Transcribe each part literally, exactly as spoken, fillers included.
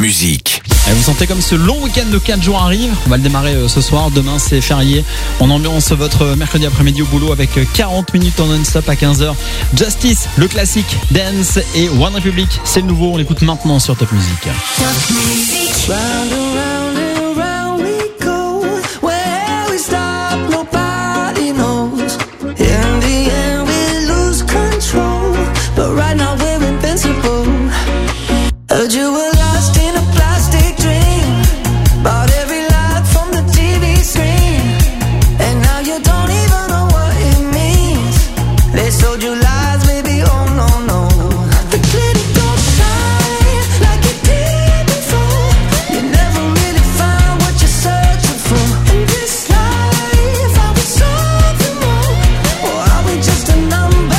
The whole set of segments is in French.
Musique. Et vous sentez comme ce long week-end de quatre jours arrive. On va le démarrer ce soir. Demain, c'est férié. On ambiance votre mercredi après-midi au boulot avec quarante minutes en non-stop à quinze heures. Justice, le classique, Dance et One Republic. C'est le nouveau. On l'écoute maintenant sur Top Music. Top Music. Round and round and round we go. Where we stop, nobody knows. In the end, we lose control. But right now, we're invincible. Heard you were lost in a plastic dream. Bought every lie from the T V screen. And now you don't even know what it means. They sold you lies, baby, oh no, no. The glitter don't shine like it did before. You never really find what you're searching for. In this life, are we something more? Or are we just a number?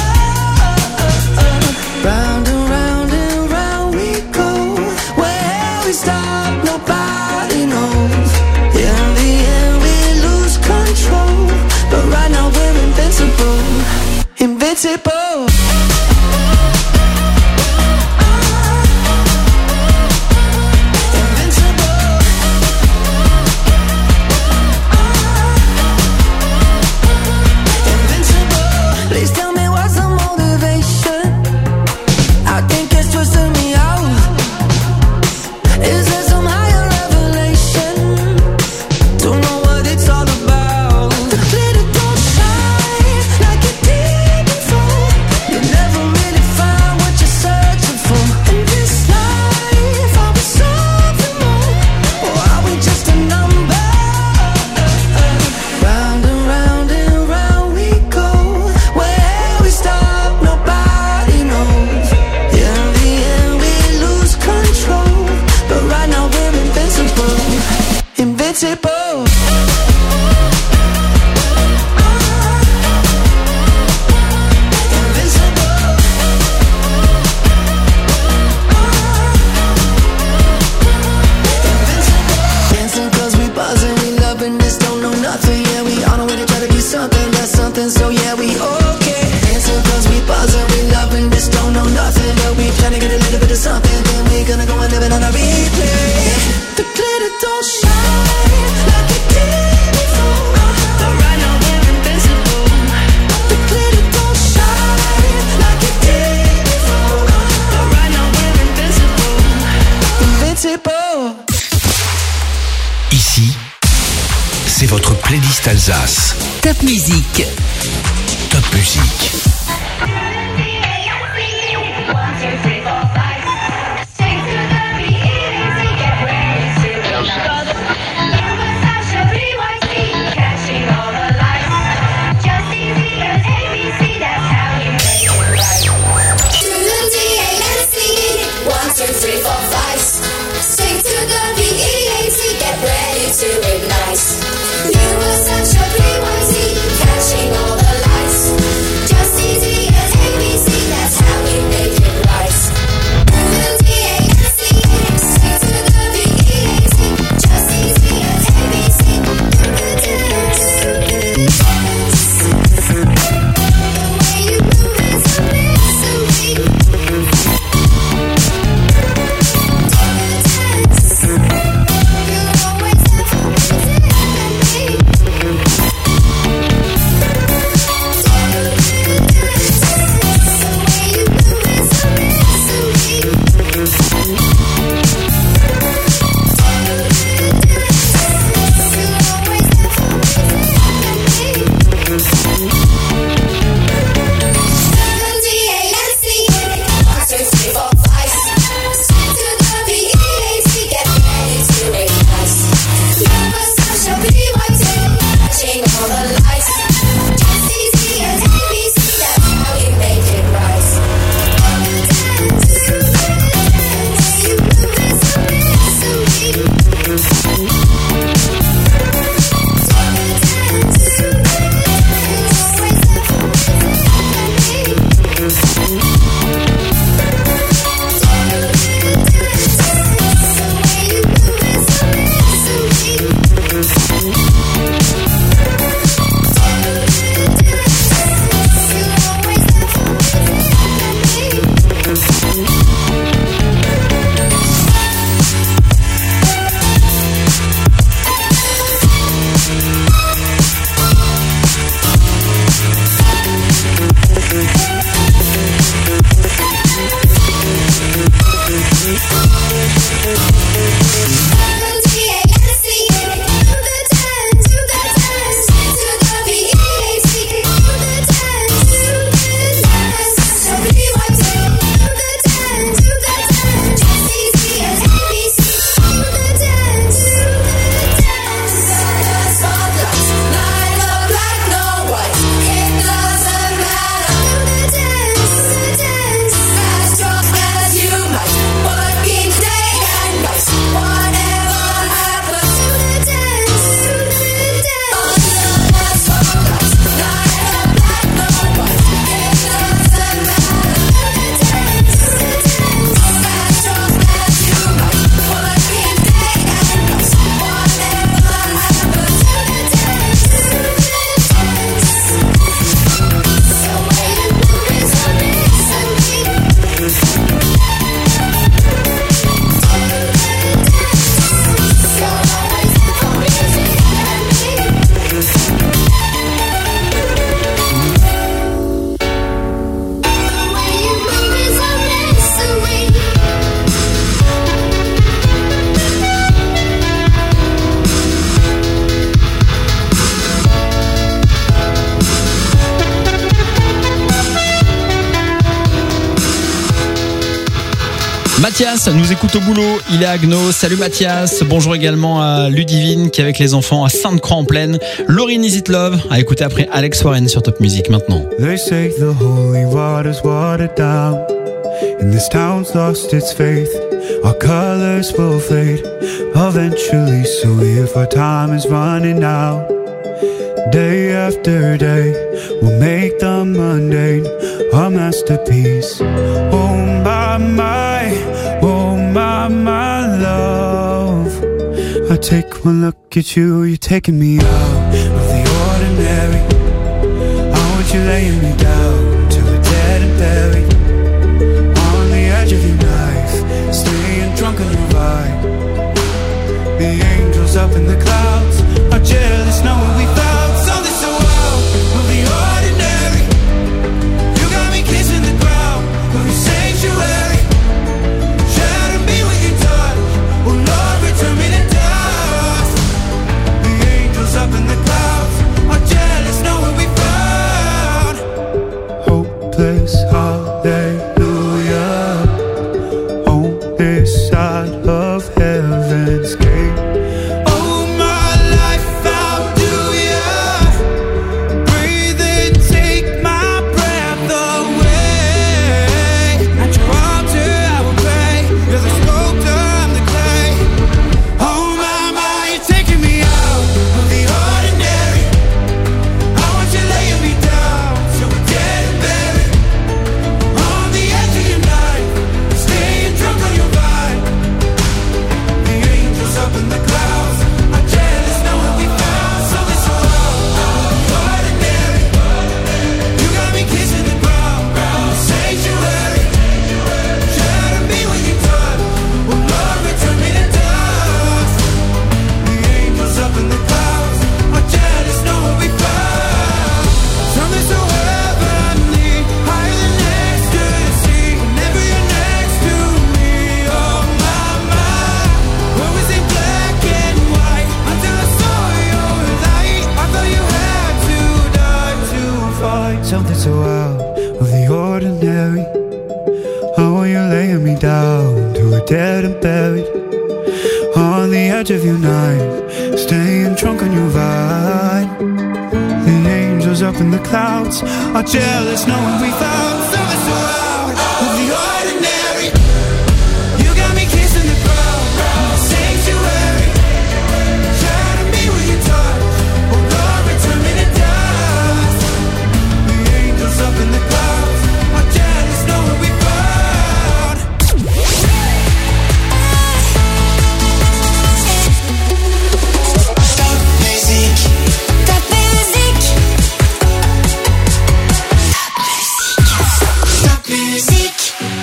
Round and round and round we go. Where we stop, nobody knows. In the end, we lose control. But right now, we're invincible. Invincible. Please tell me what's the motivation. I think it's twisting me out. Is there some higher revelation? Don't know what it's all about. The glitter don't shine like it did before. You never really find what you're searching for. In this life, are we something more? Or are we just a number? Round and round and round we go. Where we stop, nobody knows. In the end, we lose control. But right now, we're invincible. Invincible. Dancing cause we buzzing, we loving this, don't know nothing. Yeah, we on our way to try to be something, that's something, so yeah, we okay. Dancing cause we buzzing, we loving this, don't know nothing. But we trying to get a little bit of something, then we gonna go and live it on a replay. The glitter don't shine like it did before. But right now we're invincible. The glitter don't shine like it did before. But right now we're invincible. Invincible. Ici, c'est votre playlist Alsace. Top Music. Top Musique. To ignite. You were such a P Y T, catching all the lights. Just easy as A B C, that's how we make it right. The D A N C E, sing to the B E A T. Just easy as A B C, do the dance. The way you move is a mystery. Do the dance. You're always there for me. Mathias nous écoute au boulot, il est à Agno. Salut Mathias, bonjour également à Ludivine qui est avec les enfants à Sainte-Croix-en-Plaine. Laurine Is It Love à écouter après Alex Warren sur Top Music maintenant. They say the holy water's watered down, and this town's lost its faith. Our colors will fade eventually, so if our time is running out, day after day, we'll make the mundane a masterpiece. Oh my, my, oh my, my love, I take one look at you, you're taking me out of the ordinary. I want you laying me down till we're dead and buried, on the edge of your knife, staying drunk on your vibe. The angels up in the clouds are jealous knowing we found something so wild of the ordinary. You got me kissing the ground of your sanctuary. Shatter me with your touch, oh Lord, return me to dust. The angels up in the clouds are jealous knowing we found hopeless hallelujah on this side of heaven's gate. Something so out of the ordinary. How are you laying me down to a dead and buried, on the edge of your knife, staying drunk on your vine. The angels up in the clouds are jealous knowing we found something so out of the ordinary. You got me kissing the ground, the sanctuary. Shatter me with your touch, oh Lord, return me to dust. The angels up in the clouds are jealous knowing we found. Top music. Top music. Top music.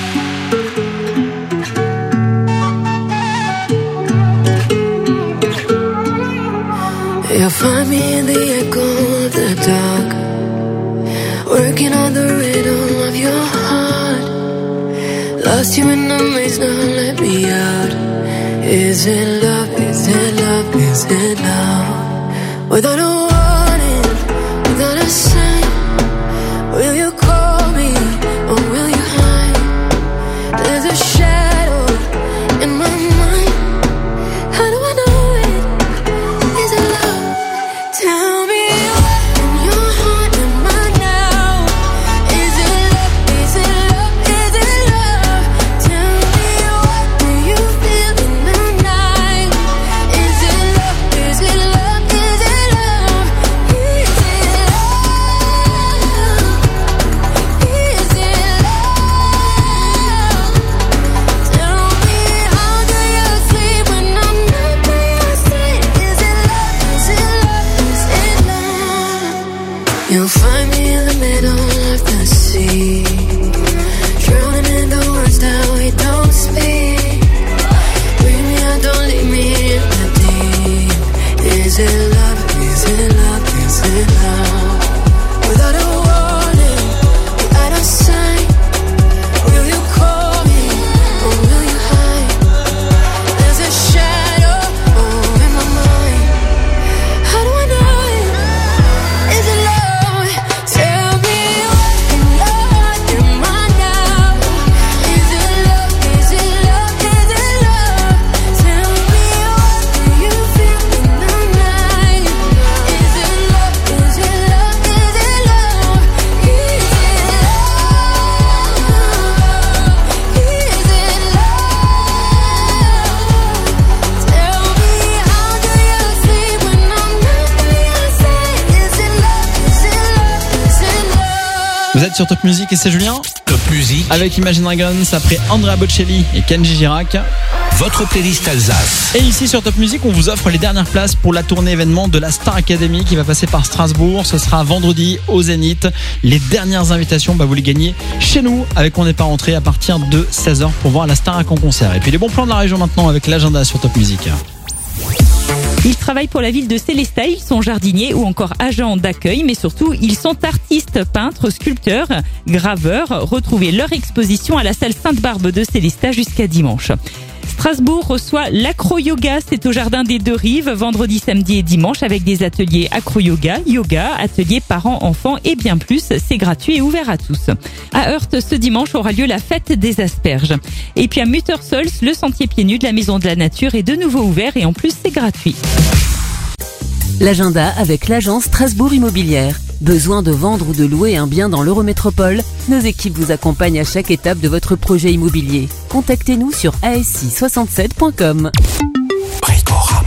You'll find me in the echo of the dark, working on the rhythm of your heart. Lost you in the maze, now let me out. Is it love, is it love, is it love? Without a warning, without a sign, will you call me or will you hide? There's a shadow in my mind. How do I know it? Is it love? Tell me what in your heart am I now? Is it love? Is it love? Is it love? Tell me what do you feel in the night? Is it love? Is it love? Is it love? Is it love? Vous êtes sur Top Music et c'est Julien. Top Music, Avec Imagine Dragons après Andrea Bocelli et Kenji Girac. votre playlist Alsace. Et ici sur Top Music, on vous offre les dernières places pour la tournée événement de la Star Academy qui va passer par Strasbourg. Ce sera vendredi au Zénith. Les dernières invitations, bah vous les gagnez chez nous avec On n'est pas rentré à partir de seize heures pour voir la Star en concert. Et puis les bons plans de la région maintenant avec l'agenda sur Top Music. Ils travaillent pour la ville de Célestat, ils sont jardiniers ou encore agents d'accueil, mais surtout, ils sont artistes, peintres, sculpteurs, graveurs. Retrouvez leur exposition à la salle Sainte-Barbe de Célestat jusqu'à dimanche. Strasbourg reçoit l'acro-yoga, c'est au jardin des Deux Rives, vendredi, samedi et dimanche avec des ateliers acro-yoga, yoga, ateliers parents-enfants et bien plus. C'est gratuit et ouvert à tous. À Heurte, ce dimanche aura lieu la fête des asperges. Et puis à Muttersols, le sentier pieds nus de la Maison de la Nature est de nouveau ouvert et en plus c'est gratuit. L'agenda avec l'agence Strasbourg Immobilière. Besoin de vendre ou de louer un bien dans l'Eurométropole? Nos équipes vous accompagnent à chaque étape de votre projet immobilier. Contactez-nous sur a s i soixante-sept point com. Bricorama.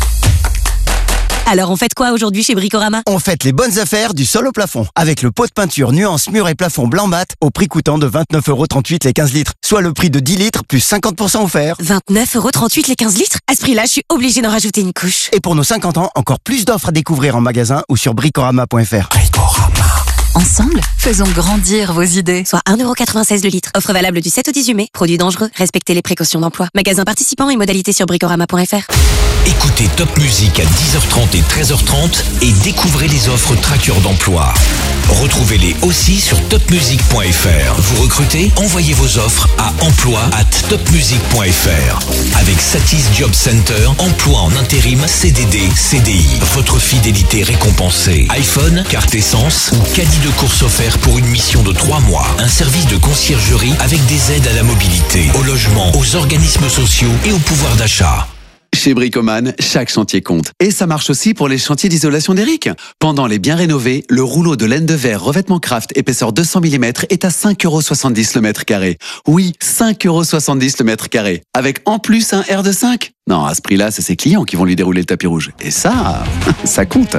Alors on fête quoi aujourd'hui chez Bricorama? On fête les bonnes affaires du sol au plafond. Avec le pot de peinture nuance mur et plafond blanc mat au prix coûtant de vingt-neuf euros trente-huit les quinze litres. Soit le prix de dix litres plus cinquante pour cent offert. vingt-neuf euros trente-huit les quinze litres? À ce prix-là, je suis obligée d'en rajouter une couche. Et pour nos cinquante ans, encore plus d'offres à découvrir en magasin ou sur bricorama point f r. Bricorama. Ensemble, faisons grandir vos idées. Soit un euro quatre-vingt-seize le litre. Offre valable du sept au dix-huit mai. Produit dangereux. Respectez les précautions d'emploi. Magasin participant et modalités sur bricorama point f r. Écoutez Top Music à dix heures trente et treize heures trente et découvrez les offres traqueurs d'emploi. Retrouvez-les aussi sur top music point f r. Vous recrutez? Envoyez vos offres à emploi arobase top music point f r. Avec Satis Job Center, emploi en intérim, C D D, C D I. Votre fidélité récompensée. iPhone, carte essence ou caddie de course offert pour une mission de trois mois. Un service de conciergerie avec des aides à la mobilité, au logement, aux organismes sociaux et au pouvoir d'achat. Chez Bricoman, chaque chantier compte. Et ça marche aussi pour les chantiers d'isolation d'Eric. Pendant les biens rénovés, le rouleau de laine de verre revêtement Craft épaisseur deux cents millimètres est à cinq euros soixante-dix le mètre carré. Oui, cinq euros soixante-dix le mètre carré. Avec en plus un R de cinq. Non, à ce prix-là, c'est ses clients qui vont lui dérouler le tapis rouge. Et ça, ça compte.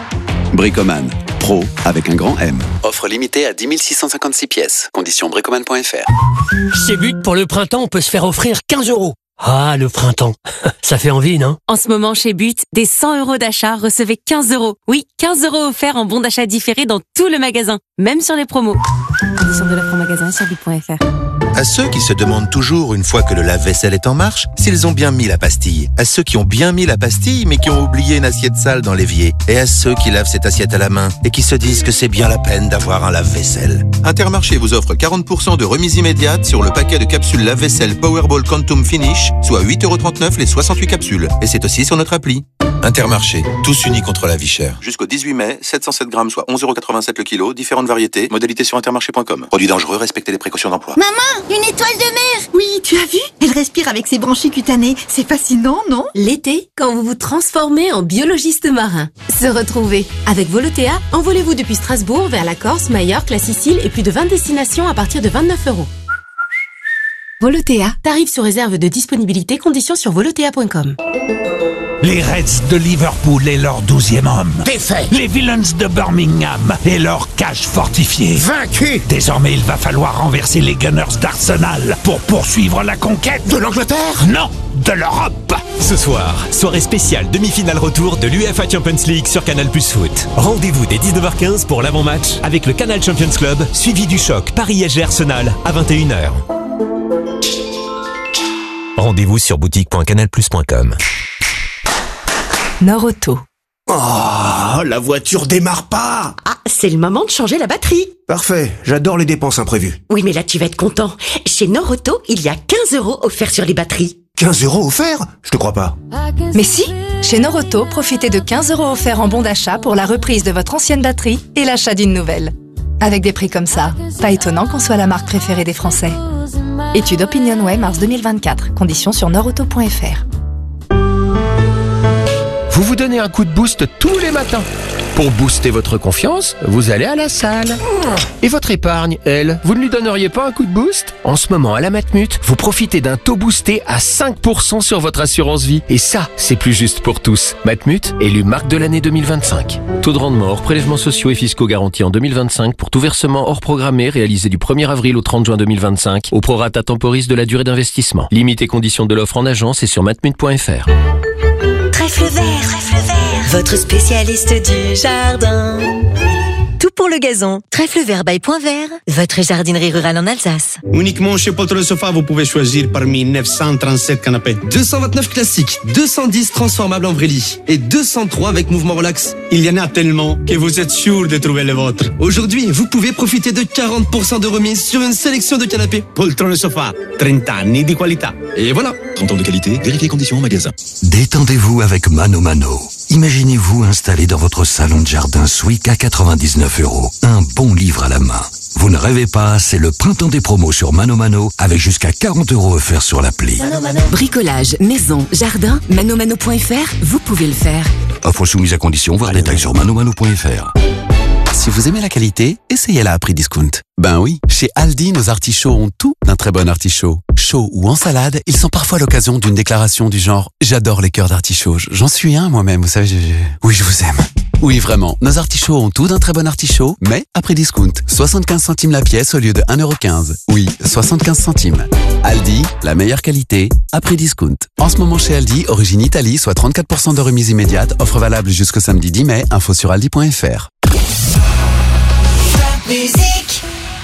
Bricoman. Pro avec un grand M. Offre limitée à dix mille six cent cinquante-six pièces. Conditions bricoman point f r. Chez But, pour le printemps, on peut se faire offrir quinze euros. Ah, le printemps. Ça fait envie, non? En ce moment, chez But, des cent euros d'achat, recevez quinze euros. Oui, quinze euros offerts en bon d'achat différé dans tout le magasin, même sur les promos. Conditions de l'offre en magasin sur but point f r. À ceux qui se demandent toujours, une fois que le lave-vaisselle est en marche, s'ils ont bien mis la pastille. À ceux qui ont bien mis la pastille, mais qui ont oublié une assiette sale dans l'évier. Et à ceux qui lavent cette assiette à la main et qui se disent que c'est bien la peine d'avoir un lave-vaisselle. Intermarché vous offre quarante pour cent de remise immédiate sur le paquet de capsules lave-vaisselle Powerball Quantum Finish, soit huit euros trente-neuf les soixante-huit capsules. Et c'est aussi sur notre appli. Intermarché, tous unis contre la vie chère. Jusqu'au dix-huit mai, sept cent sept grammes, soit onze euros quatre-vingt-sept le kilo, différentes variétés, modalités sur intermarché point com. Produits dangereux, respectez les précautions d'emploi. Maman, une étoile de mer! Oui, tu as vu? Elle respire avec ses branchies cutanées. C'est fascinant, non? L'été, quand vous vous transformez en biologiste marin. Se retrouver. Avec Volotea, envolez-vous depuis Strasbourg vers la Corse, Majorque, la Sicile et plus de vingt destinations à partir de vingt-neuf euros. Volotea. Tarif sous réserve de disponibilité, conditions sur volotea point com. Les Reds de Liverpool et leur douzième homme. Défait. Les Villains de Birmingham et leur cage fortifiée. Vaincu. Désormais, il va falloir renverser les Gunners d'Arsenal pour poursuivre la conquête. De l'Angleterre? Non, de l'Europe. Ce soir, soirée spéciale demi-finale retour de l'U E F A Champions League sur Canal Plus Foot. Rendez-vous dès dix-neuf heures quinze pour l'avant-match avec le Canal Champions Club, suivi du choc Paris S G Arsenal à vingt et une heures. Rendez-vous sur boutique point canal plus point com. Norauto. Oh, la voiture démarre pas! Ah, c'est le moment de changer la batterie. Parfait, j'adore les dépenses imprévues. Oui, mais là tu vas être content. Chez Norauto, il y a quinze euros offerts sur les batteries. quinze euros offerts? Je te crois pas. Mais si! Chez Norauto, profitez de quinze euros offerts en bon d'achat pour la reprise de votre ancienne batterie et l'achat d'une nouvelle. Avec des prix comme ça, pas étonnant qu'on soit la marque préférée des Français. Étude Opinionway mars deux mille vingt-quatre. Conditions sur norauto point f r. Vous vous donnez un coup de boost tous les matins Pour booster votre confiance, vous allez à la salle. Et votre épargne, elle, vous ne lui donneriez pas un coup de boost? En ce moment, à la Matmut, vous profitez d'un taux boosté à cinq pour cent sur votre assurance vie. Et ça, c'est plus juste pour tous. Matmut, élu marque de l'année deux mille vingt-cinq. Taux de rendement hors prélèvements sociaux et fiscaux garantis en deux mille vingt-cinq pour tout versement hors programmé réalisé du premier avril au trente juin deux mille vingt-cinq au prorata temporis de la durée d'investissement. Limite et conditions de l'offre en agence et sur matmut point f r. Trèfle vert, trèfle vert, votre spécialiste du jardin. Tout pour le gazon. Trèfle vert by Point Vert, votre jardinerie rurale en Alsace. Uniquement chez Poltron Sofa, vous pouvez choisir parmi neuf cent trente-sept canapés. deux cent vingt-neuf classiques, deux cent dix transformables en vrai lit et deux cent trois avec mouvement relax. Il y en a tellement que vous êtes sûr de trouver le vôtre. Aujourd'hui, vous pouvez profiter de quarante pour cent de remise sur une sélection de canapés. Poltron Sofa, trente anni di qualità. Et voilà, trente ans de qualité, vérifiez conditions en magasin. Détendez-vous avec Mano Mano. Imaginez-vous installé dans votre salon de jardin Swick à quatre-vingt-dix-neuf euros. Un bon livre à la main. Vous ne rêvez pas, c'est le printemps des promos sur Mano Mano avec jusqu'à quarante euros offerts sur l'appli. Mano Mano. Bricolage, maison, jardin, manomano point f r, vous pouvez le faire. Offre soumise à condition, voir détails sur manomano point f r. Si vous aimez la qualité, essayez-la à prix discount. Ben oui, chez Aldi, nos artichauts ont tout d'un très bon artichaut. Chaud ou en salade, ils sont parfois l'occasion d'une déclaration du genre « J'adore les cœurs d'artichaut, j'en suis un moi-même, vous savez, je, je... oui, je vous aime ». Oui, vraiment, nos artichauts ont tout d'un très bon artichaut, mais à prix discount. soixante-quinze centimes la pièce au lieu de un euro quinze. Oui, soixante-quinze centimes. Aldi, la meilleure qualité, à prix discount. En ce moment chez Aldi, origine Italie, soit trente-quatre pour cent de remise immédiate, offre valable jusqu'au samedi dix mai, info sur aldi point f r. Musique.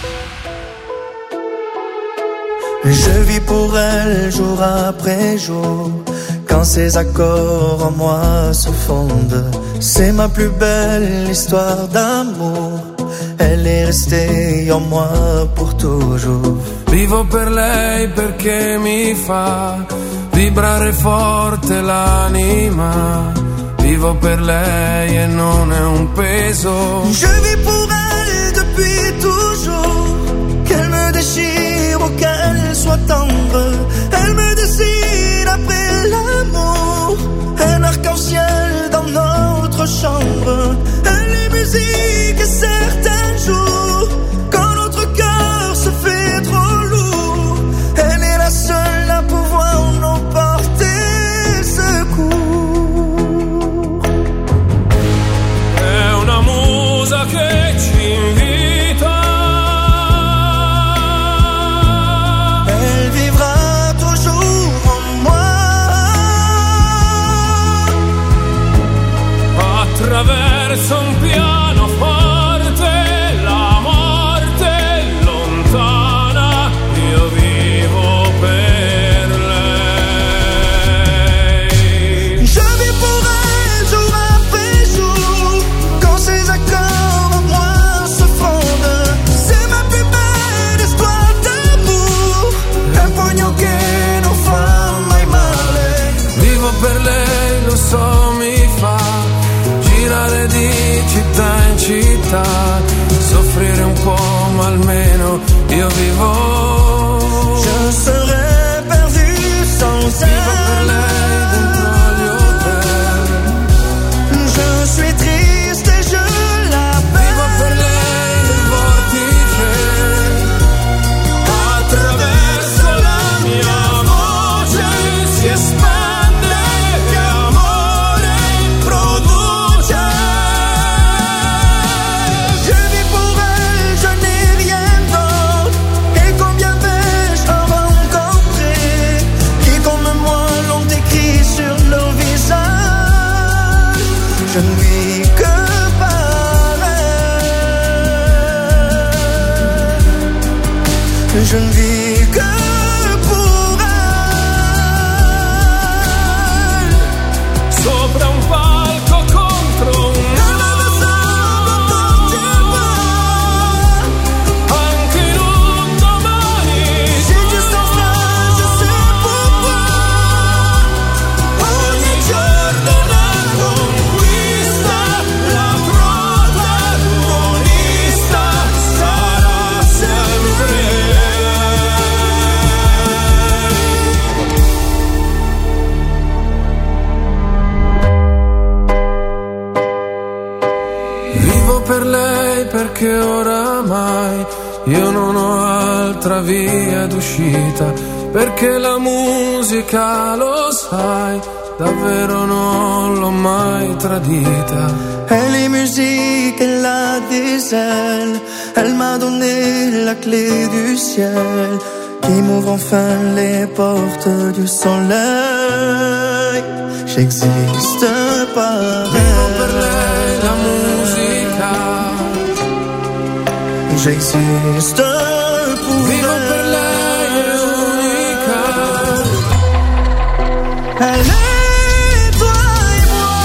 Je vis pour elle jour après jour. Quand ces accords en moi se fondent, c'est ma plus belle histoire d'amour. Elle est restée en moi pour toujours. Vivo per lei perché mi fa vibrare forte l'anima. Vivo per lei e non è un peso. Je vis pour elle depuis toujours. Qu'elle me déchire ou qu'elle soit tendre, elle me dessine après l'amour. Un arc-en-ciel dans notre chambre. Elle est musique certains jours. Quand notre cœur se fait trop lourd, elle est la seule à pouvoir nous porter secours. È una musa che ci invita. Elle vivra toujours en moi. Attraverso un pianoforte, la morte è lontana, io vivo per lei. Je vis pour elle jour après jour. Quand ces accords en moi se fondent, c'est ma plus belle histoire d'amour. Un pugno che non fa mai male. Vivo per lei, lo so, mi fa girare di città in città, soffrire un po', ma almeno io vivo. Je serais perdu sans elle. Vivo per lei dentro gli hotel. Je suis triste et je l'appelle. Vivo per lei nel vortice. Attraverso la mia voce si espande e amore produce. Je vis pour elle, je n'ai rien d'autre. Et combien vais-je en rencontrer qui comme moi l'ont écrit sur leur visage. Je ne vis que par elle. Je ne vis que pour elle. Sopra un palco contro un anche in un domani. Si tu s'en vas, je sais pourquoi. Ogni giorno una conquista, la protagonista sarà sempre lei. che oramai io non ho altra via d'uscita, perché la musica, lo sai, davvero non l'ho mai tradita. Elle est musique, elle a des ailes, elle m'a donné la clé du ciel, qui m'ouvre enfin les portes du soleil. J'existe par elle. Vivo per lei la musica. J'existe pour Vivo elle. per lei è unica. Elle est toi et moi.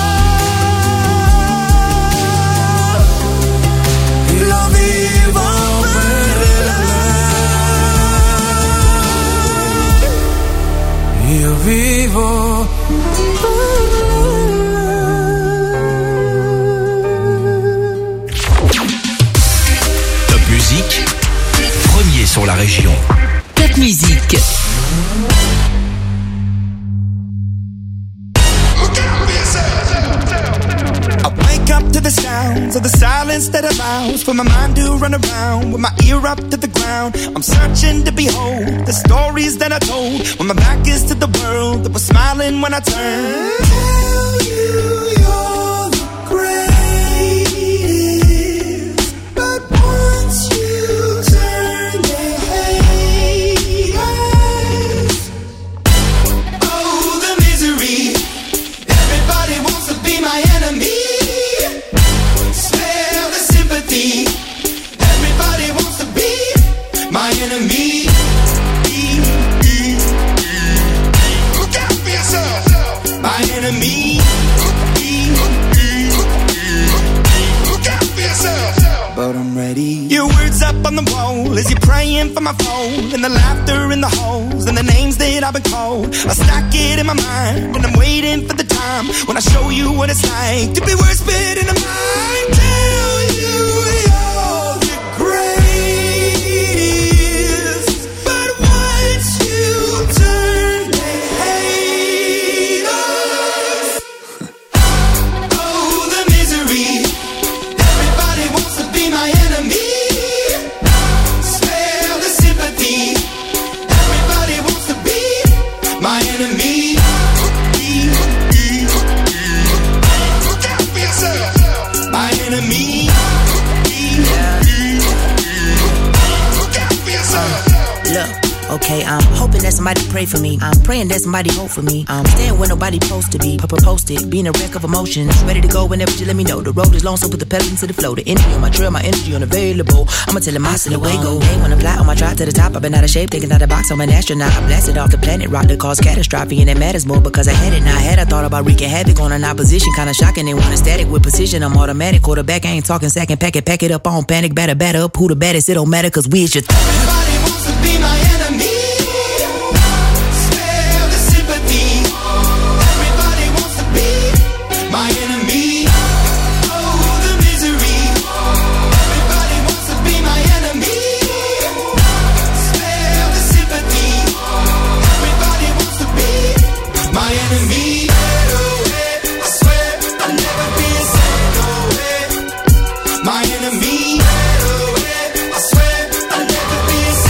Io vivo per lei. Io vivo. Premier sur la région. Top Musique. I wake up to the sounds of the silence that allows for my mind to run around with my ear up to the ground. I'm searching to behold the stories that I told when my back is to the world that was smiling when I turned. Tell you you're the greatest, but once you turn they hate us. Oh, the misery. Everybody wants to be my enemy. Smell the sympathy. Everybody wants to be my enemy. Look out for yourself. My enemy. Look out for yourself. But I'm ready. Your words up on the wall as you're praying for my phone, and the laughter in the holes and the names that I've been called. I stack it in my mind and I'm waiting for the time when I show you what it's like to be worse fit in a mind. Tell you you're the greatest, but once you turn they hate us. Oh, the misery. Everybody wants to be my enemy. Smell the sympathy. Everybody wants to be my enemy. Look out for yourself. My enemy. Look out for yourself. Look, okay, I'm hoping that somebody pray for me. I'm praying that somebody hope for me. I'm staying where nobody supposed to be. Papa posted, being a wreck of emotions. Ready to go whenever you let me know. The road is long, so put the pedal into the flow. The energy on my trail, my energy unavailable. I'ma tell him I still away go. Hey, when I fly on my drive to the top, I've been out of shape, thinking out of the box. I'm an astronaut. I blasted off the planet rock that caused catastrophe, and it matters more because I had it. Now I had I thought about wreaking havoc on an opposition, kinda shocking. They want a static with precision. I'm automatic, quarterback. I ain't talking second. Pack it, pack it up. I don't panic, batter, batter up. Who the baddest? It don't matter, cause we is just. Everybody wants to be my enemy. Smell the sympathy. Everybody wants to be my enemy. Oh, the misery. Everybody wants to be my enemy. Smell the sympathy. Everybody wants to be my enemy. I swear I'll never be a second. My enemy. I swear I'll never be a second.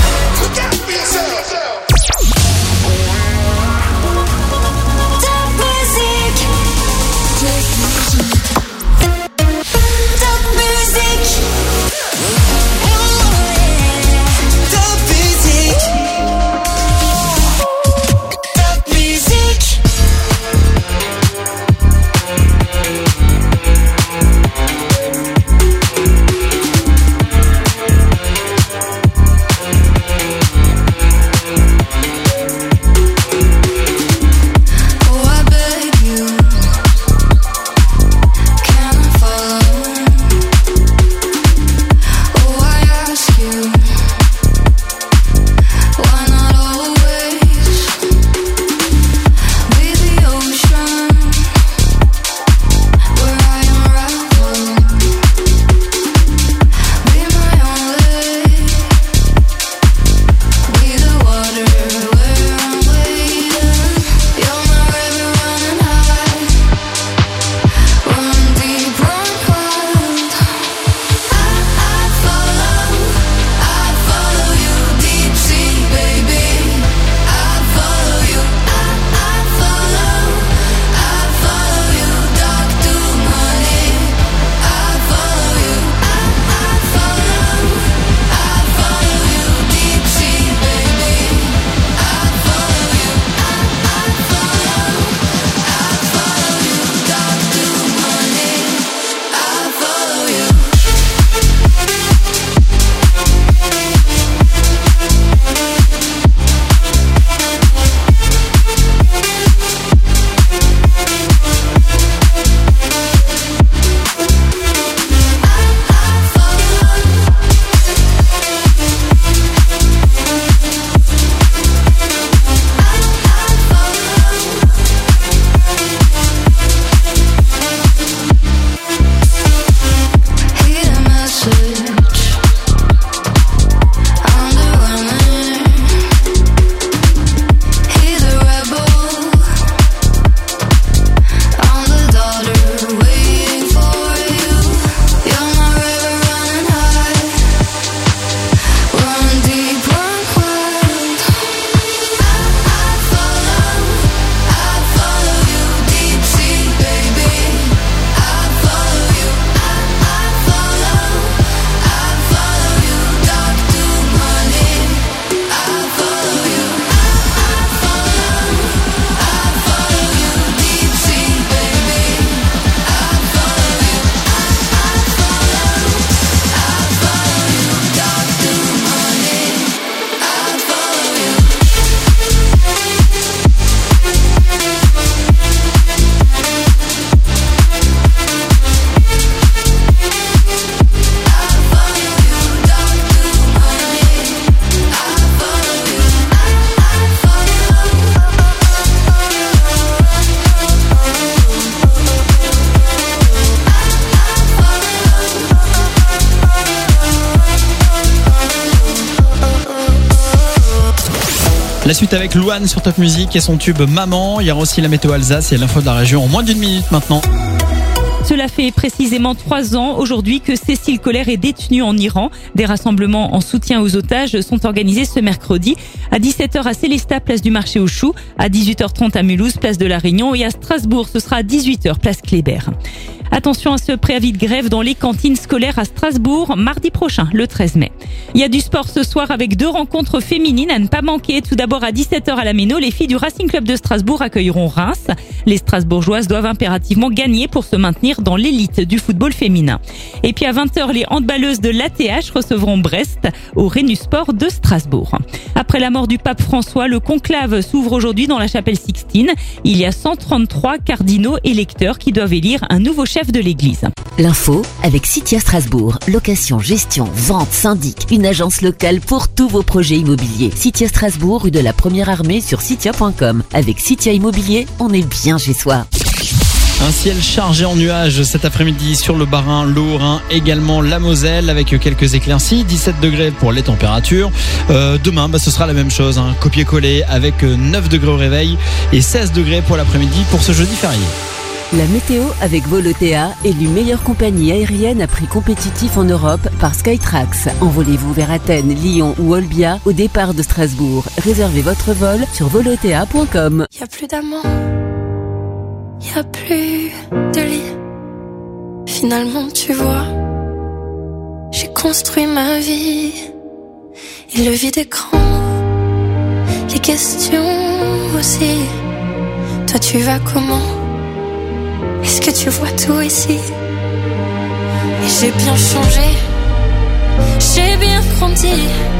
La suite avec Louane sur Top Music et son tube Maman. Il y aura aussi la météo Alsace et l'info de la région en moins d'une minute maintenant. Cela fait précisément trois ans aujourd'hui que Cécile Kohler est détenue en Iran. Des rassemblements en soutien aux otages sont organisés ce mercredi à dix-sept heures à Célestat, place du marché aux choux, à dix-huit heures trente à Mulhouse, place de la Réunion, et à Strasbourg, ce sera à dix-huit heures, place Kléber. Attention à ce préavis de grève dans les cantines scolaires à Strasbourg, mardi prochain, le treize mai. Il y a du sport ce soir avec deux rencontres féminines à ne pas manquer. Tout d'abord à dix-sept heures à la Méno, les filles du Racing Club de Strasbourg accueilleront Reims. Les Strasbourgeoises doivent impérativement gagner pour se maintenir dans l'élite du football féminin. Et puis à vingt heures, les handballeuses de l'A T H recevront Brest au Rhénusport de Strasbourg. Après la mort du pape François, le conclave s'ouvre aujourd'hui dans la chapelle Sixtine. Il y a cent trente-trois cardinaux électeurs qui doivent élire un nouveau chef de l'église. L'info avec Citia Strasbourg. Location, gestion, vente, syndic. Une agence locale pour tous vos projets immobiliers. Citia Strasbourg, rue de la Première Armée sur citia point com. Avec Citia Immobilier, on est bien chez soi. Un ciel chargé en nuages cet après-midi sur le Bas-Rhin, le Haut-Rhin, également la Moselle avec quelques éclaircies, dix-sept degrés pour les températures. Euh, demain, bah, ce sera la même chose, hein, copier-coller avec neuf degrés au réveil et seize degrés pour l'après-midi pour ce jeudi férié. La météo avec Volotea, élue meilleure compagnie aérienne à prix compétitif en Europe par Skytrax. Envolez-vous vers Athènes, Lyon ou Olbia au départ de Strasbourg. Réservez votre vol sur volotea point com. Y a plus d'amour, y a plus de lit. Finalement, tu vois, j'ai construit ma vie. Et le vide est grand, les questions aussi. Toi, tu vas comment? Est-ce que tu vois tout ici? Et j'ai bien changé, j'ai bien grandi.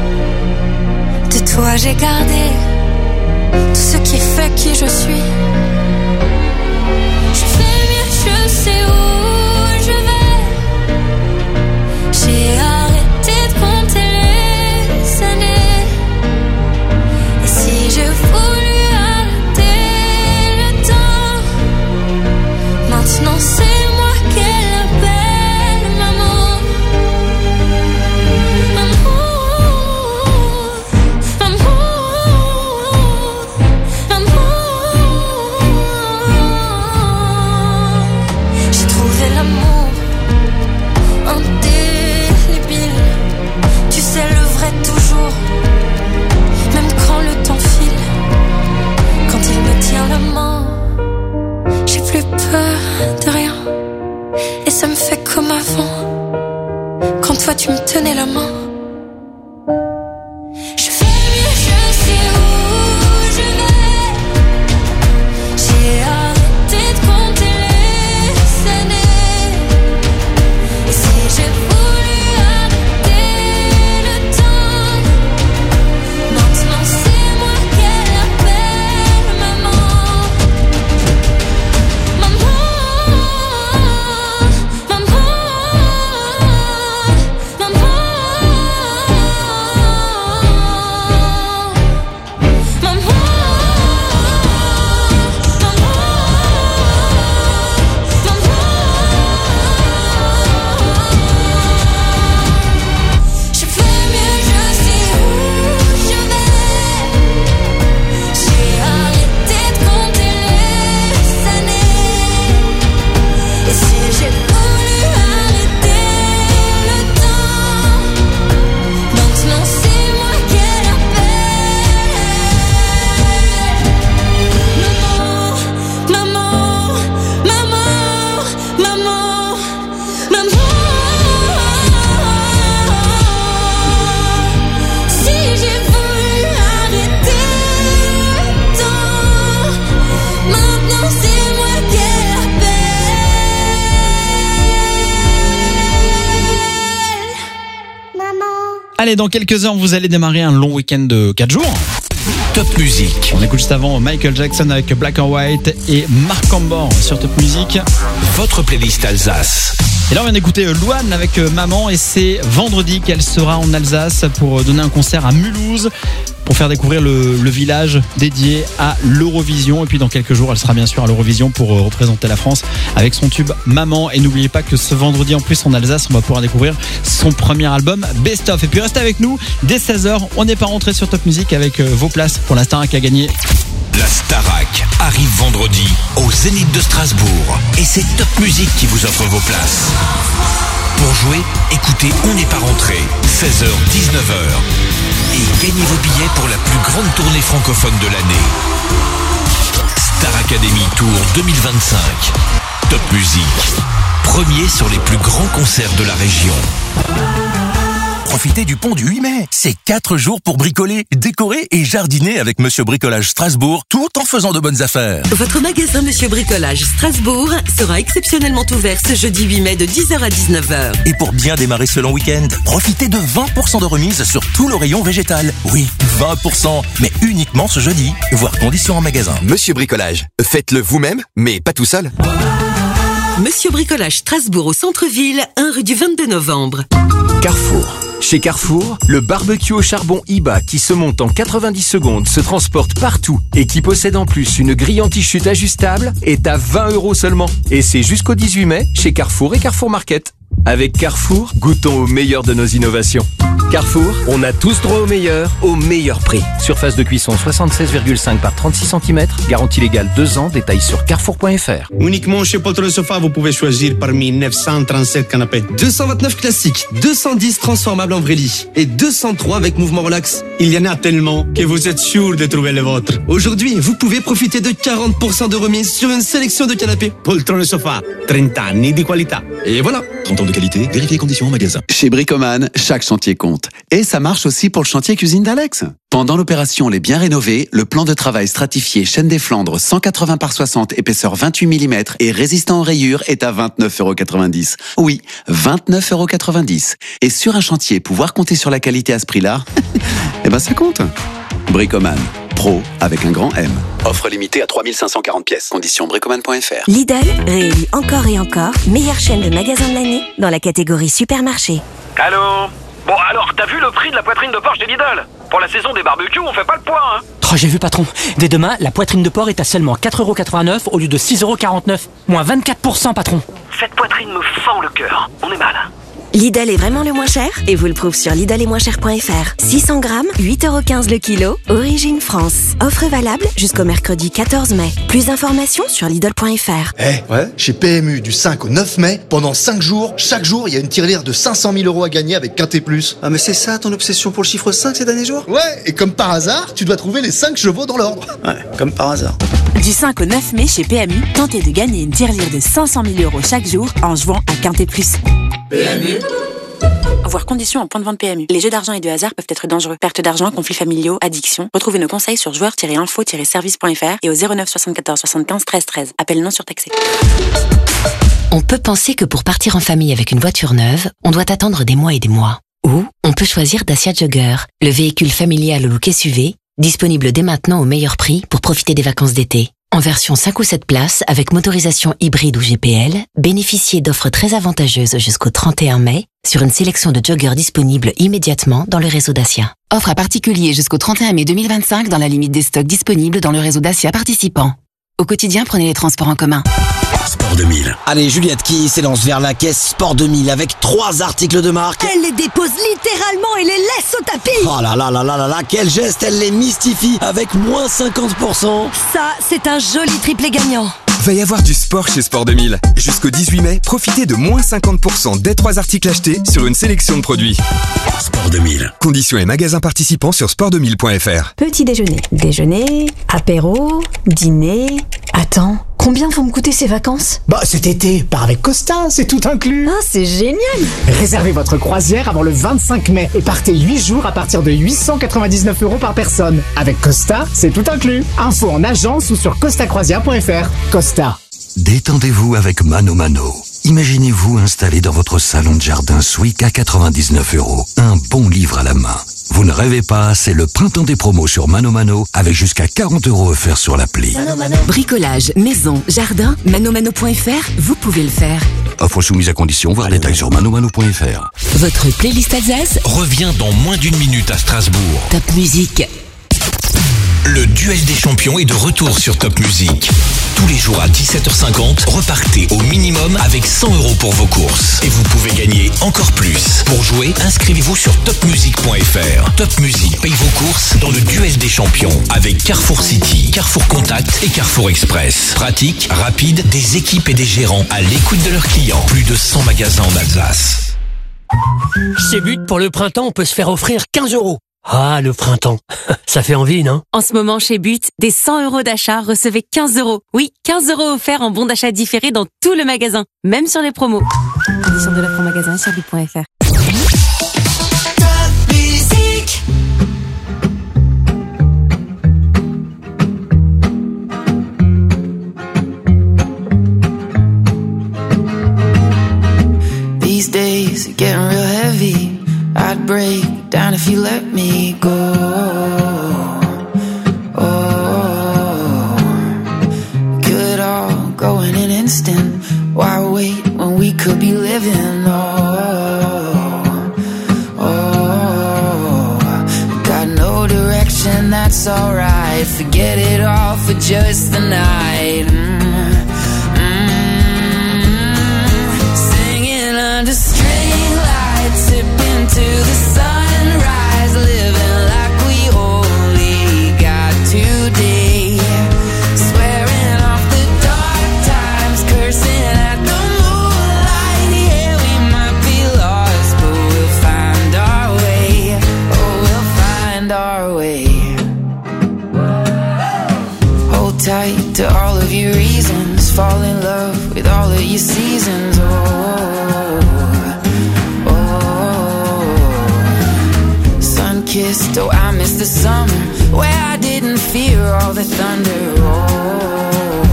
De toi j'ai gardé tout ce qui fait qui je suis. Je fais mieux, je sais où je vais. J'ai arrêté de compter les années. Et si je voulais arrêter le temps, maintenant c'est moi qu'elle appelle maman. Maman, maman, maman. J'ai trouvé l'amour indélébile. Tu sais le vrai toujours, même quand le temps file. Quand il me tient la main, j'ai plus peur de rien. Et ça me fait comme avant, quand toi tu me tenais la main. Je fais mieux, je sais où je vais. J'ai arrêté de compter les années. Et si j'ai voulu arrêter le temps, maintenant c'est moi qu'elle appelle maman. Maman, maman, maman, je fais mieux, je sais où je vais. J'ai arrêté de compter les années. Et si j'ai voulu arrêter le temps, maintenant c'est moi qu'elle appelle. Maman, maman, maman, maman, maman. Si j'ai voulu arrêter le temps, maintenant c'est moi qu'elle appelle. Maman. Allez, dans quelques heures, vous allez démarrer un long week-end de quatre jours. Top Music. On écoute juste avant Michael Jackson avec Black and White et Marc Cambor sur Top Music. Votre playlist Alsace. Et là, on vient d'écouter Louane avec Maman et c'est vendredi qu'elle sera en Alsace pour donner un concert à Mulhouse. Pour pour faire découvrir le, le village dédié à l'Eurovision. Et puis dans quelques jours, elle sera bien sûr à l'Eurovision pour euh, représenter la France avec son tube Maman. Et n'oubliez pas que ce vendredi en plus en Alsace, on va pouvoir découvrir son premier album Best Of. Et puis restez avec nous dès seize heures. On n'est pas rentré sur Top Music avec euh, vos places pour la Starac à gagner. La Starac arrive vendredi au Zénith de Strasbourg et c'est Top Music qui vous offre vos places. Pour jouer, écoutez On n'est pas rentré, seize heures dix-neuf heures et gagnez vos billets pour la plus grande tournée francophone de l'année. Star Academy Tour deux mille vingt-cinq. Top Music, premier sur les plus grands concerts de la région. Profitez du pont du huit mai. C'est quatre jours pour bricoler, décorer et jardiner avec Monsieur Bricolage Strasbourg, tout en faisant de bonnes affaires. Votre magasin Monsieur Bricolage Strasbourg sera exceptionnellement ouvert ce jeudi huit mai de dix heures à dix-neuf heures. Et pour bien démarrer ce long week-end, profitez de vingt pour cent de remise sur tout le rayon végétal. Oui, vingt pour cent, mais uniquement ce jeudi. Voir conditions en magasin. Monsieur Bricolage, faites-le vous-même, mais pas tout seul. Monsieur Bricolage Strasbourg au centre-ville, un rue du vingt-deux novembre. Carrefour. Chez Carrefour, le barbecue au charbon Iba qui se monte en quatre-vingt-dix secondes, se transporte partout et qui possède en plus une grille anti-chute ajustable est à vingt euros seulement. Et c'est jusqu'au dix-huit mai chez Carrefour et Carrefour Market. Avec Carrefour, goûtons au meilleur de nos innovations. Carrefour, on a tous droit au meilleur, au meilleur prix. Surface de cuisson soixante-seize virgule cinq par trente-six centimètres, garantie légale deux ans, détail sur carrefour point f r. Uniquement chez Poltron Sofa, vous pouvez choisir parmi neuf cent trente-sept canapés. deux cent vingt-neuf classiques, deux cent dix transformables en vrai lit et deux cent trois avec mouvement relax. Il y en a tellement que vous êtes sûr de trouver le vôtre. Aujourd'hui, vous pouvez profiter de quarante pour cent de remise sur une sélection de canapés. Poltron Sofa, trente anni di qualità. Et voilà, trente ans de qualité, vérifiez les conditions en magasin. Chez Bricoman, chaque chantier compte. Et ça marche aussi pour le chantier cuisine d'Alex. Pendant l'opération Les Biens Rénovés, le plan de travail stratifié Chêne des Flandres cent quatre-vingts par soixante, épaisseur vingt-huit millimètres et résistant aux rayures est à vingt-neuf euros quatre-vingt-dix. Oui, vingt-neuf euros quatre-vingt-dix. Et sur un chantier, pouvoir compter sur la qualité à ce prix-là, eh ben ça compte. Bricoman. Pro avec un grand M. Offre limitée à trois mille cinq cent quarante pièces. Conditions bricoman point f r. Lidl réélu encore et encore meilleure chaîne de magasins de l'année dans la catégorie supermarché. Allô? Bon alors, t'as vu le prix de la poitrine de porc chez Lidl? Pour la saison des barbecues, on fait pas le poids, hein? Oh, j'ai vu patron. Dès demain, la poitrine de porc est à seulement quatre euros quatre-vingt-neuf au lieu de six euros quarante-neuf. Moins vingt-quatre pour cent patron. Cette poitrine me fend le cœur. On est mal. Lidl est vraiment le moins cher et vous le prouve sur lidl est moins cher point f r. six cents grammes, huit euros quinze le kilo, origine France. Offre valable jusqu'au mercredi quatorze mai. Plus d'informations sur lidl point f r. Eh, hey, ouais. Chez P M U du cinq au neuf mai, pendant cinq jours, chaque jour, il y a une tirelire de cinq cent mille euros à gagner avec Quintet Plus. Ah mais c'est ça ton obsession pour le chiffre cinq ces derniers jours? Ouais, et comme par hasard, tu dois trouver les cinq chevaux dans l'ordre. Ouais, comme par hasard. Du cinq au neuf mai chez P M U, tentez de gagner une tirelire de cinq cent mille euros chaque jour en jouant à Quintet Plus. P M U. Voir conditions en point de vente P M U. Les jeux d'argent et de hasard peuvent être dangereux. Perte d'argent, conflits familiaux, addiction. Retrouvez nos conseils sur joueurs tiret info tiret service point f r et au zéro neuf soixante-quatorze soixante-quinze treize treize. Appel non surtaxé. On peut penser que pour partir en famille avec une voiture neuve, on doit attendre des mois et des mois. Ou on peut choisir Dacia Jogger, le véhicule familial au look S U V, disponible dès maintenant au meilleur prix pour profiter des vacances d'été. En version cinq ou sept places, avec motorisation hybride ou G P L, bénéficiez d'offres très avantageuses jusqu'au trente et un mai sur une sélection de joggers disponibles immédiatement dans le réseau Dacia. Offre à particulier jusqu'au trente et un mai deux mille vingt-cinq dans la limite des stocks disponibles dans le réseau Dacia participant. Au quotidien, prenez les transports en commun. Sport deux mille. Allez, Juliette qui s'élance vers la caisse Sport deux mille avec trois articles de marque. Elle les dépose littéralement et les laisse au tapis. Oh là là là là là là, quel geste, elle les mystifie avec moins cinquante pour cent. Ça, c'est un joli triplé gagnant. Va y avoir du sport chez Sport deux mille. Jusqu'au dix-huit mai, profitez de moins cinquante pour cent des trois articles achetés sur une sélection de produits. Sport deux mille. Conditions et magasins participants sur sport deux mille point f r. Petit déjeuner, déjeuner, apéro, dîner. Attends, combien vont me coûter ces vacances? Bah cet été, part avec Costa, c'est tout inclus. Ah, c'est génial. Réservez votre croisière avant le vingt-cinq mai et partez huit jours à partir de huit cent quatre-vingt-dix-neuf euros par personne. Avec Costa, c'est tout inclus. Info en agence ou sur costa croisière point f r. Costa. Détendez-vous avec Mano Mano. Imaginez-vous installé dans votre salon de jardin Swick à quatre-vingt-dix-neuf euros. Un bon livre à la main. Vous ne rêvez pas, c'est le printemps des promos sur Mano Mano avec jusqu'à quarante euros offerts sur l'appli. Bricolage, maison, jardin, manomano point f r, vous pouvez le faire. Offre soumise à condition, voir détails sur manomano point f r. Votre playlist Alsace revient dans moins d'une minute à Strasbourg. Top Music. Le duel des champions est de retour sur Top Music. Tous les jours à dix-sept heures cinquante, repartez au minimum avec cent euros pour vos courses. Et vous pouvez gagner encore plus. Pour jouer, inscrivez-vous sur top music point f r. Top Music paye vos courses dans le duel des champions avec Carrefour City, Carrefour Contact et Carrefour Express. Pratique, rapide, des équipes et des gérants à l'écoute de leurs clients. Plus de cent magasins en Alsace. Chez But, pour le printemps, on peut se faire offrir quinze euros. Ah, le printemps. Ça fait envie, non? En ce moment, chez But, des cent euros d'achat, recevez quinze euros. Oui, quinze euros offerts en bon d'achat différé dans tout le magasin, même sur les promos. Conditions de l'offre en magasin sur but point f r. These days are getting real heavy. I'd break down if you let me go. Oh, could all go in an instant. Why wait when we could be living? Oh, oh, got no direction, that's alright. Forget it all for just the night. Mm, mm, singing under string lights, sipping to the sunrise, living like we only got today. Swearing off the dark times, cursing at the moonlight. Yeah, we might be lost, but we'll find our way. Oh, we'll find our way. Hold tight to all of your reasons, fall in love with all of your seasons. Oh, kissed, oh I miss the summer where I didn't fear all the thunder. Oh,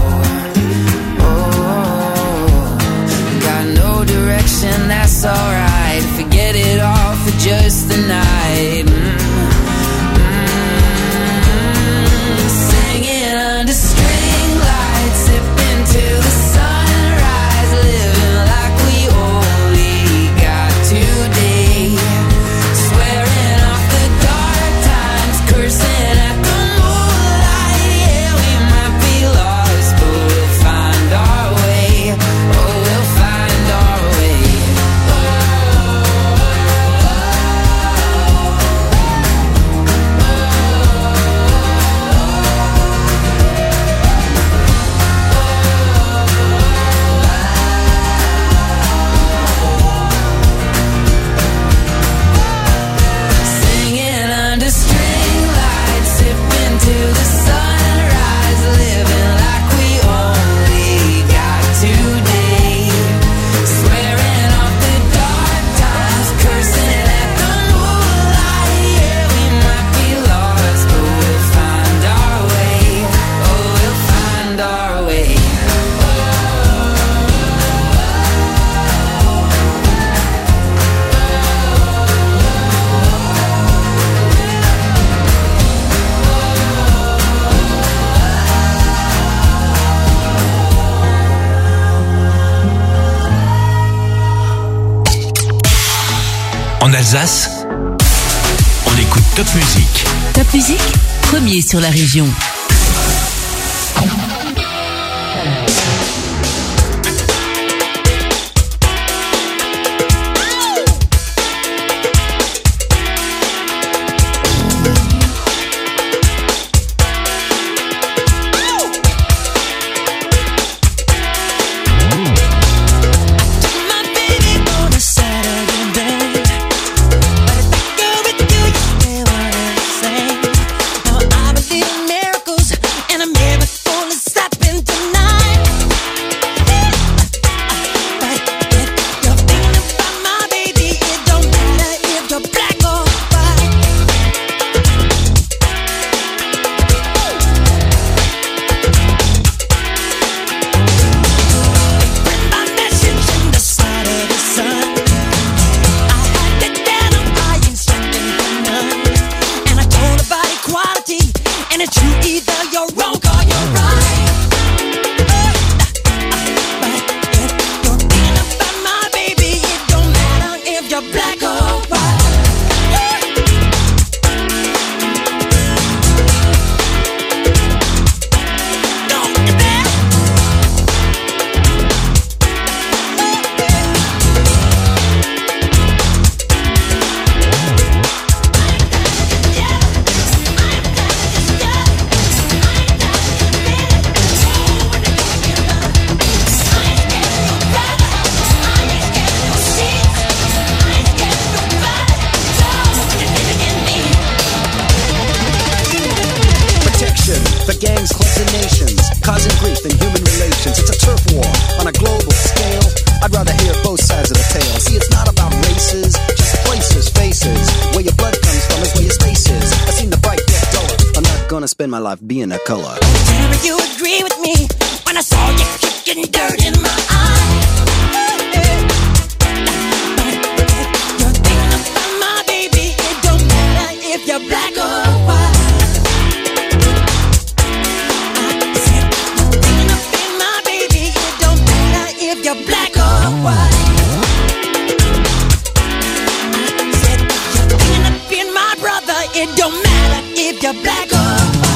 oh, got no direction, that's alright. Forget it all for just the night. Mm, mm, singing under string lights, sipping to the sunrise, living like we only got today. Swearing off the dark times, cursing at the moonlight. Yeah, we might be lost, but we'll find our way. Oh, we'll find our way. Singing under string lights, sipping to the sunrise, living like we only got today. Swearing off the dark times, cursing at the moonlight. Yeah, we might be lost, but we'll find our way. Oh, we'll find our way. En Alsace, on écoute Top Music. Top Music, premier sur la région. Miracle spend my life being a color. Tell me you agree with me when I saw you kicking dirt in my eye. You're thinking about my baby. It don't matter if you're black or white. I said you're thinking about my baby. It don't matter if you're black or white. I said you're thinking about my brother. It don't matter if you're black or white.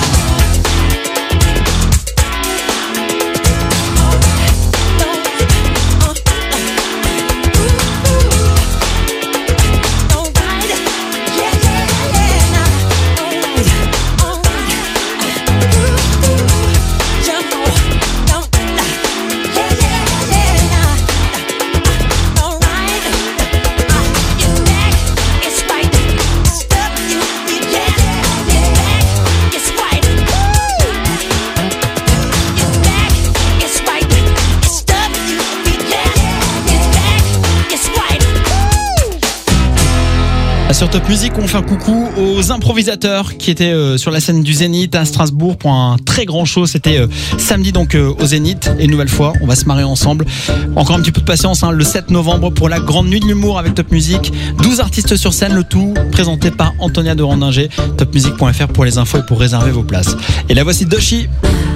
Sur Top Music, on fait un coucou aux improvisateurs qui étaient euh, sur la scène du Zénith à Strasbourg pour un très grand show. C'était euh, samedi donc euh, au Zénith. Et une nouvelle fois, on va se marrer ensemble. Encore un petit peu de patience, hein, le sept novembre pour la grande nuit de l'humour avec Top Music. douze artistes sur scène, le tout présenté par Antonia de Randinger. top music point f r pour les infos et pour réserver vos places. Et la voici Doshi.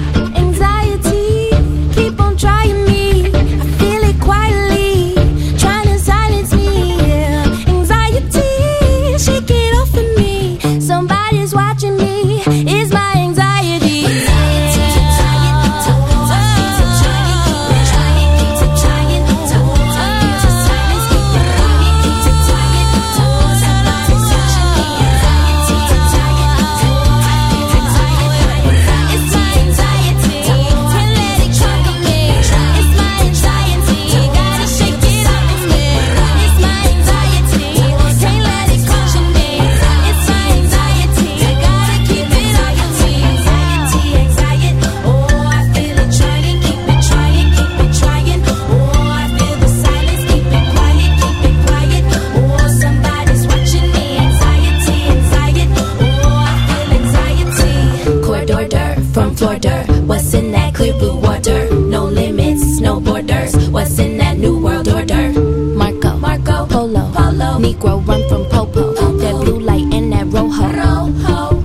What's in that clear blue water? No limits, no borders. What's in that new world order? Marco, Marco, Polo, Polo. Negro run from Popo. Popo. That blue light and that rojo. Rojo.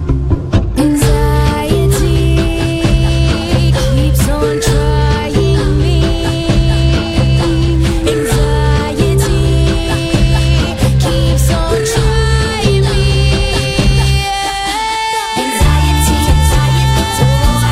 Anxiety keeps on trying me. Anxiety keeps on trying me. Anxiety, anxiety.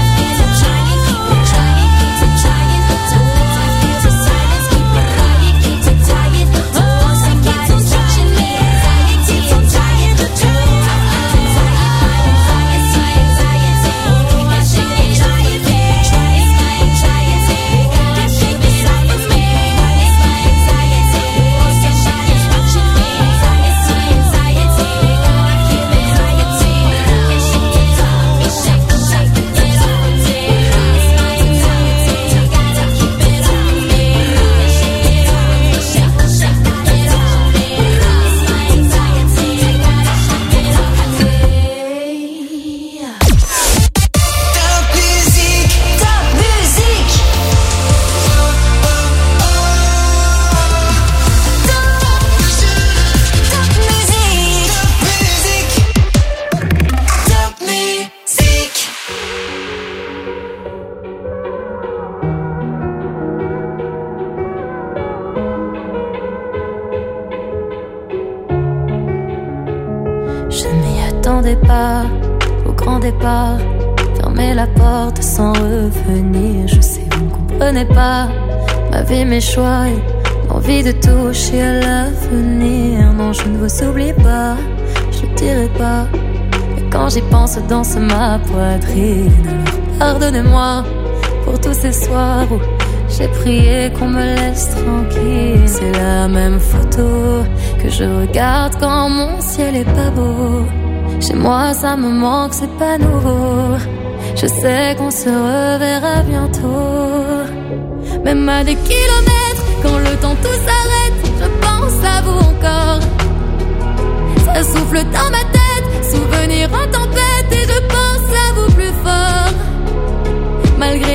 Je m'y attendais pas, au grand départ. Fermer la porte sans revenir. Je sais, vous ne comprenez pas ma vie, mes choix et l'envie de toucher à l'avenir. Non, je ne vous oublie pas, je ne dirai pas. Mais quand j'y pense, danse ma poitrine. Alors pardonnez-moi pour tous ces soirs où j'ai prié qu'on me laisse tranquille. C'est la même photo que je regarde quand mon ciel est pas beau. Chez moi ça me manque, c'est pas nouveau. Je sais qu'on se reverra bientôt. Même à des kilomètres, quand le temps tout s'arrête, je pense à vous encore. Ça souffle dans ma tête, souvenir en tempête, et je pense à vous plus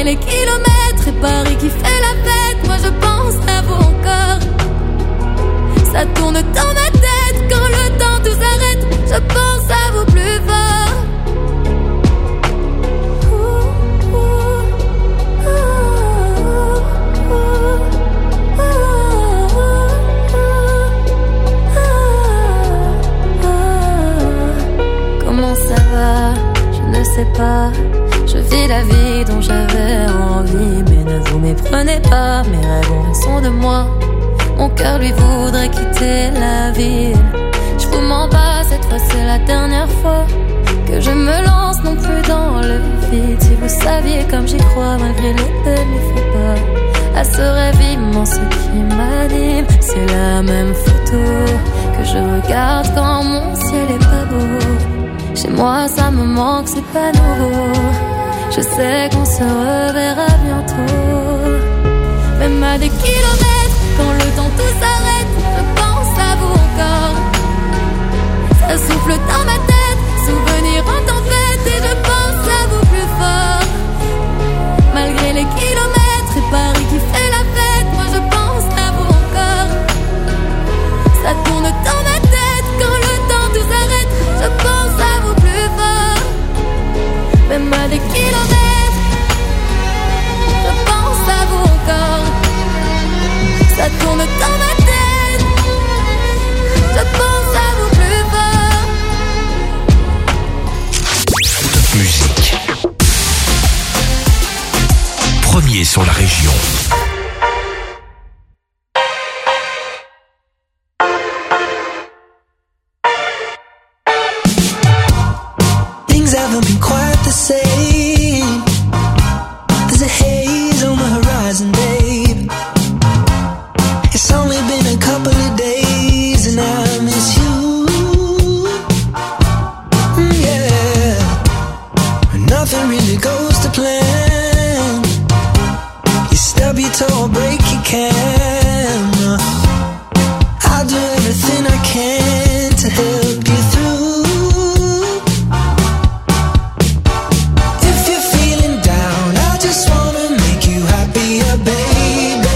les kilomètres et Paris qui fait la fête, moi je pense à vous encore. Ça tourne dans ma tête quand le temps tout s'arrête, je pense à vous plus fort. Comment ça va? Je ne sais pas. Je vis la vie dont j'avais envie, mais ne vous méprenez pas, mes rêves ont raison de moi. Mon cœur lui voudrait quitter la ville. Je vous mens pas, cette fois c'est la dernière fois que je me lance non plus dans le vide. Si vous saviez comme j'y crois malgré les demi-faux pas, à ce rêve immense qui m'anime, c'est la même photo que je regarde quand mon ciel est pas beau. Chez moi ça me manque, c'est pas nouveau. Je sais qu'on se reverra bientôt. Même à des kilomètres, quand le temps tout s'arrête, je pense à vous encore. Ça souffle dans ma tête, souvenirs en tempête, et je pense à vous plus fort. Malgré les kilomètres et Paris qui fait la fête, moi je pense à vous encore. Ça tourne dans ma tête, quand le temps tout s'arrête, je pense à vous plus fort. Même à des kilomètres, je pense à vous encore. Ça tourne dans ma tête, je pense à vous plus fort. Top musique. Premier sur la région. Things haven't been quite the same. There's a haze on the horizon, babe. It's only been a couple of days and I miss you. Mm, yeah. Nothing really goes to plan. You stub your toe or break your can. I'll do everything I can to help you through. If you're feeling down, I just wanna make you happier, baby.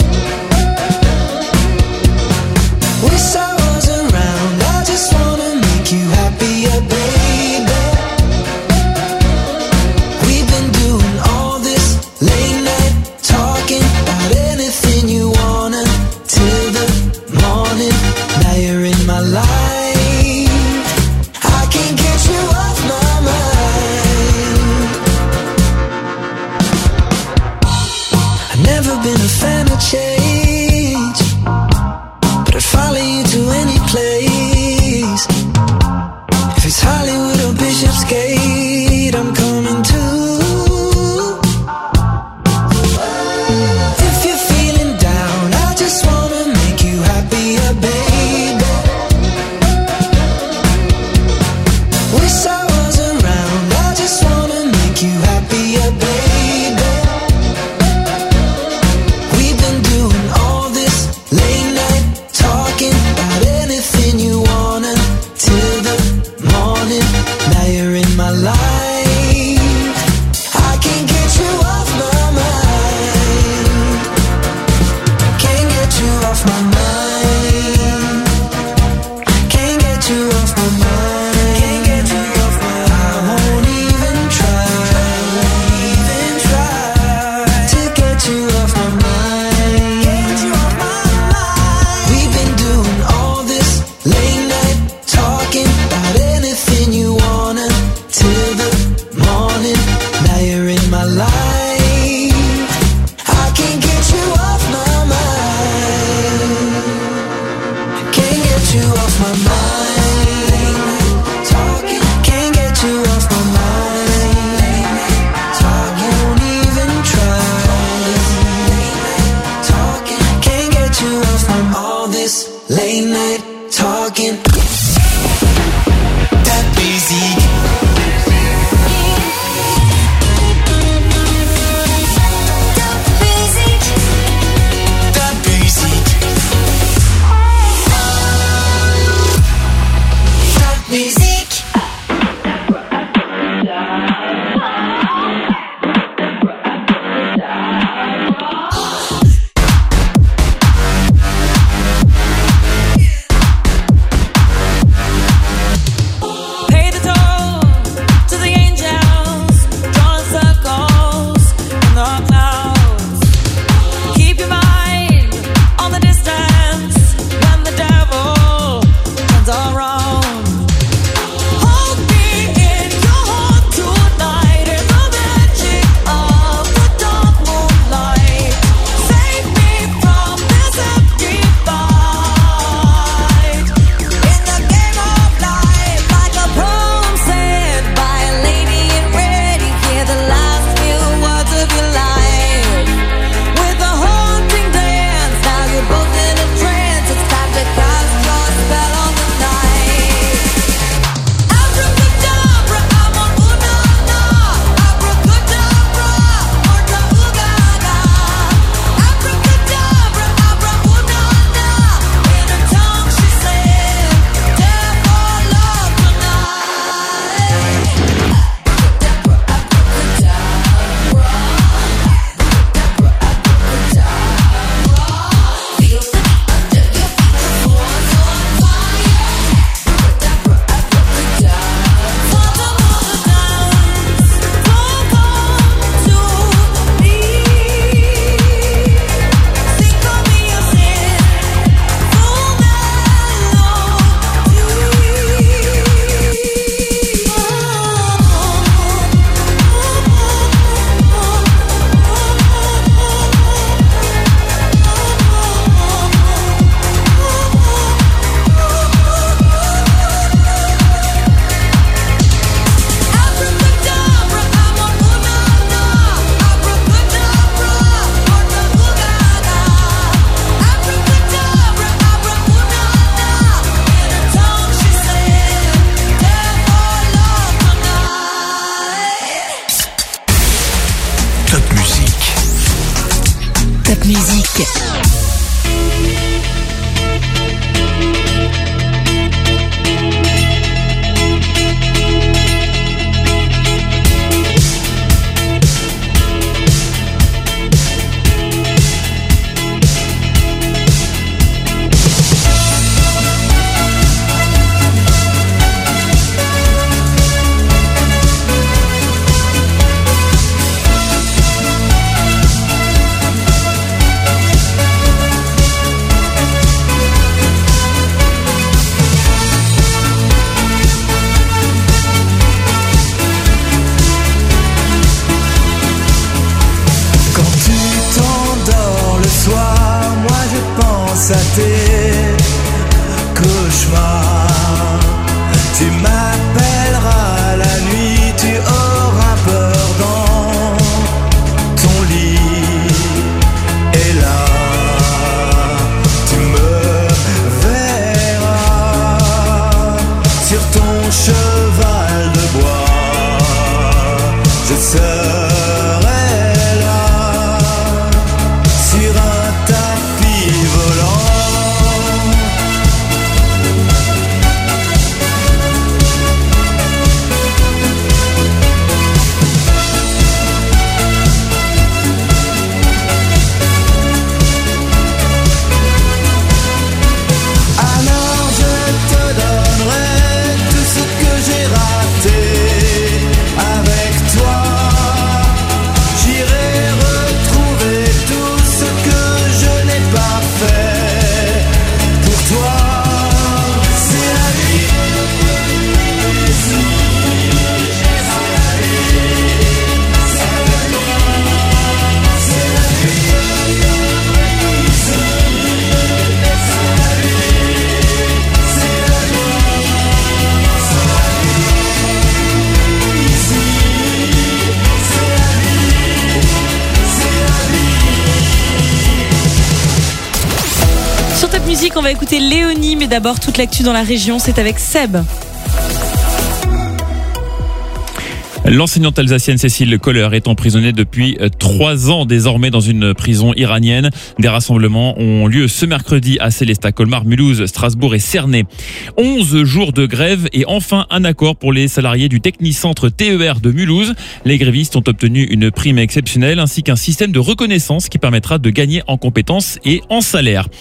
Wish I was around, I just wanna make you happier, baby. We've been doing all this late night talking about anything you wanna till the morning. Now you're in my life, I can't get you off my mind. I've never been a fan of change, but I'd follow you to any place. If it's Hollywood or Bishopsgate, I'm coming too. If you're feeling down, I just wanna make you happier, baby. Wish I was around, I just wanna make you happier, baby. We've been doing all this late night talking about anything you wanna till the morning. Now you're in my life, I can't get you off my mind. Can't get you off my mind. Can't get you off my mind. Can't get you off my mind. I won't even try, even try to get you off my mind. Get you off my mind. We've been doing all this late night talking about anything you wanna till the morning. Now you're in my life, I can't get you off my mind. Can't get you off my mind. Talking, can't get you off my mind. Talking, won't even try. Talking, can't get you off my mind. All this late night talking. That musique. That musique. That musique. À tes cauchemars, tu m'appelleras la nuit, tu auras peur dans ton lit, et là tu me verras sur ton cheval de bois, je serai là sur un tapis volant. On va écouter Léonie, mais d'abord toute l'actu dans la région, c'est avec Seb. L'enseignante alsacienne Cécile Kohler est emprisonnée depuis trois ans désormais dans une prison iranienne. Des rassemblements ont lieu ce mercredi à Sélestat, Colmar, Mulhouse, Strasbourg et Cernay. onze jours de grève et enfin un accord pour les salariés du Technicentre T E R de Mulhouse. Les grévistes ont obtenu une prime exceptionnelle ainsi qu'un système de reconnaissance qui permettra de gagner en compétences et en salaire.